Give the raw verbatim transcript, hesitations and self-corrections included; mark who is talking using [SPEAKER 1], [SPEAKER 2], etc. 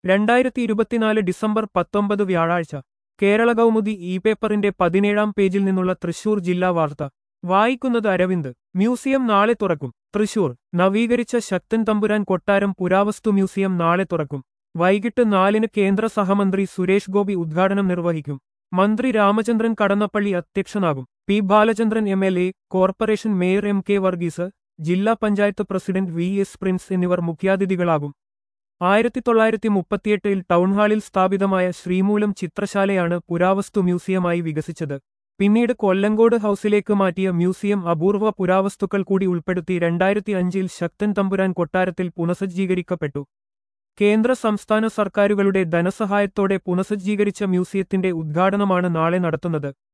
[SPEAKER 1] രണ്ടായിരത്തി ഇരുപത്തിനാല് ഡിസംബർ പത്തൊമ്പത് വ്യാഴാഴ്ച കേരള കൗമുദി ഇ പേപ്പറിന്റെ പതിനേഴാം പേജിൽ നിന്നുള്ള തൃശൂർ ജില്ലാ വാർത്ത വായിക്കുന്നത് അരവിന്ദ്. മ്യൂസിയം നാളെ തുറക്കും. തൃശൂർ നവീകരിച്ച ശക്തൻ തമ്പുരാൻ കൊട്ടാരം പുരാവസ്തു മ്യൂസിയം നാളെ തുറക്കും. വൈകിട്ട് നാലിന് കേന്ദ്ര സഹമന്ത്രി സുരേഷ് ഗോപി ഉദ്ഘാടനം നിർവഹിക്കും. മന്ത്രി രാമചന്ദ്രൻ കടന്നപ്പള്ളി അധ്യക്ഷനാകും. P Balachandran M L A, corporation mayor M K Varghese, ജില്ലാ panchayat president V S Prince എന്നിവർ മുഖ്യാതിഥികളാകും. ആയിരത്തി തൊള്ളായിരത്തി മുപ്പത്തിയെട്ടിൽ ടൗൺഹാളിൽ സ്ഥാപിതമായ ശ്രീമൂലം ചിത്രശാലയാണ് പുരാവസ്തു മ്യൂസിയമായി വികസിച്ചത്. പിന്നീട് കൊല്ലങ്കോട് ഹൌസിലേക്ക് മാറ്റിയ മ്യൂസിയം അപൂർവ പുരാവസ്തുക്കൾ കൂടി ഉൾപ്പെടുത്തി രണ്ടായിരത്തി അഞ്ചിൽ ശക്തൻ തമ്പുരാൻ കൊട്ടാരത്തിൽ പുനഃസജ്ജീകരിക്കപ്പെട്ടു. കേന്ദ്ര സംസ്ഥാന സർക്കാരുകളുടെ ധനസഹായത്തോടെ പുനഃസജ്ജീകരിച്ച മ്യൂസിയത്തിന്റെ ഉദ്ഘാടനമാണ് നാളെ നടത്തുന്നത്.